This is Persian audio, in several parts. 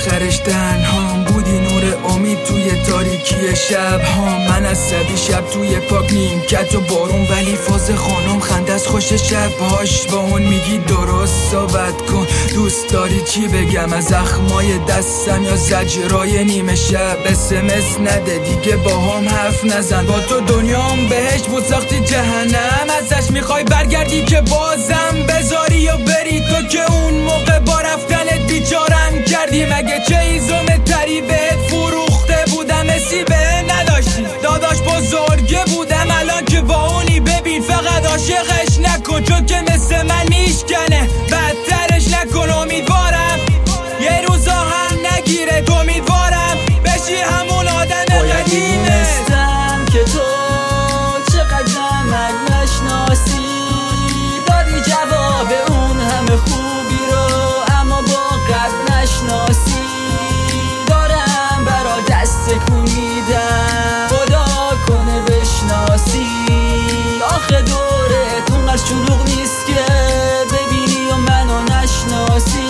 آخرش تنهام بودی، نور امید توی تاریکی شب ها. من از عصبی شب توی پاک نیمکت و بارون، ولی فاز خانم خنده از خوش شبهاش. با اون میگی درست صحبت کن، دوست داری چی بگم از زخمای دستم یا زجرای نیمه شب. SMS نده دیگه با هم حرف نزن، با تو دنیام بهش بود ساختی جهنم. ازش میخوای برگردی که بازم بذاری یا بری تو که اون موقع با رفتنت بیچارم کردی. مگه چه ایزوم تری بهت فروخته بودم، اسی به نداشتی داداش بزرگه بودم. الان که با اونی ببین فقط عاشقش نکن، چون که مثل من میشکنه بدترش نکن. امیدوارم یه روزا هم نگیره، امیدوارم بشی همون آدم قدیمه. که تو چقدر من نشناسی، دادی جواب اون همه خوبی رو اما با قد نشناسی. دارم برا دست کن میدم، خدا کنه بشناسی. آخه دورت اونقدر شلوغ نیست که ببینی و منو نشناسی.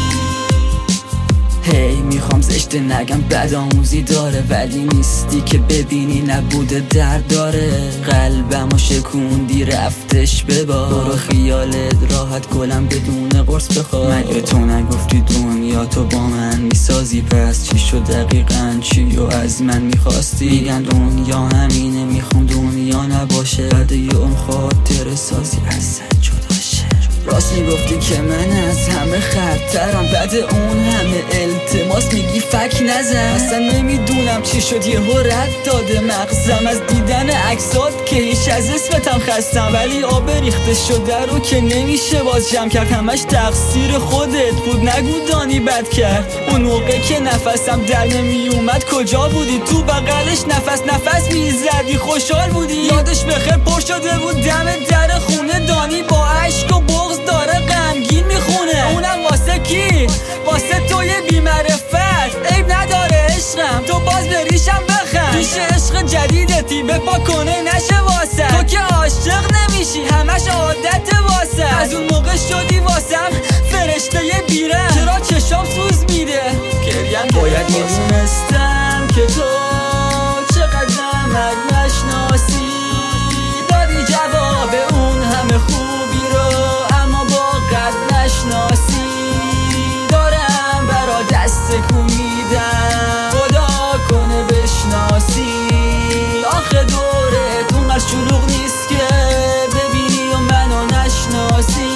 هی میخوام زشته نگم بد آموزی داره، ولی نیستی که ببینی نبوده درد داره. قلبمو شکوندی رفتش ببار، برو خیالت راحت گلم بدون قرص بخواد. مگه تو نگفتی دنیا تو با من میسازی؟ پس چی شد دقیقاً چی و از من میخواستی؟ میگن دنیا همینه، میخوام دنیا نباشه. بعد یه اون خاطر سازی ازت جدا شه. راست میگفتی که من از همه خرترم، بعد اون همه التماس میگی فک نزن. اصلا نمیدونم چی شد یهو رد داده مغزم از دیدن عکسات که هیچ از اسمتم خستم. ولی آب ریخته شده رو که نمیشه باز جمع کرد، همش تقصیر خودت بود نگو دانی بد کرد. اون موقع که نفسم در نمیومد کجا بودی؟ تو بغلش نفس میزدی خوشحال بودی؟ یادش بخیر پر شده بود دم در خونه دانی، با عشق و بغض داره غمگین میخونه. اونم واسه کی؟ واسه توی بی‌معرفت. عیب نداره عشقم تو باز بریشم بخند، پیش عشق جدیدتی بپا کنه نشه واسه. تو که عاشق نمیشی همش عادت واسه. از اون موقع شدی واسم فرشته بیرم، چرا چشام سوز میده گریم. باید میدونستم که تو چقدر من نشناسی، دادی جواب اون همه خوبی رو اما با قد نشناسی. دارم برا دست کن میدم، خدا کنه بشناسی. آخه دورت اونقدر شلوغ نیست که ببینی و منو نشناسی.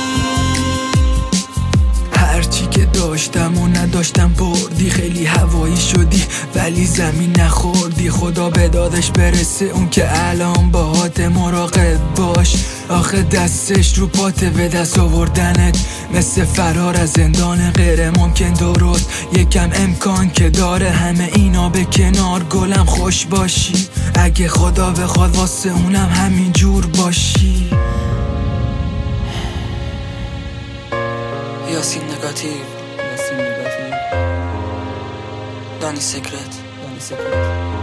هرچی که داشتم و نداشتم بردی، خیلی هوایی شدی ولی زمین نخوردی. خدا به دادش برسه اون که الان باهات، مراقب باش. آخه دستش رو پاته به دست آوردنت مثل فرار از زندان غیر ممکن. درست یکم امکان که داره همه اینا به کنار، گلم خوش باشی. اگه خدا بخواد واسه اونم همین جور باشی. یاسین نگاتیو دانی سکرت.